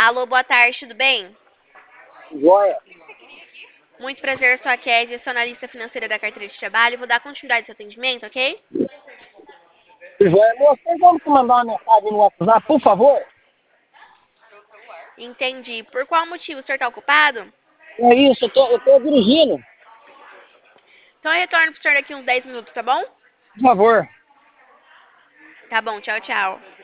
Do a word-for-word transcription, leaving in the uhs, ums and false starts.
Alô, boa tarde, tudo bem? Joia. Muito prazer, eu sou a Kézia, sou analista financeira da carteira de trabalho. Vou dar continuidade ao seu atendimento, ok? Joia, moço, tem como tu mandar uma mensagem no WhatsApp, por favor? Entendi. Por qual motivo o senhor está ocupado? É isso, eu tô, eu tô dirigindo. Então eu retorno pro senhor daqui uns dez minutos, tá bom? Por favor. Tá bom, tchau, tchau.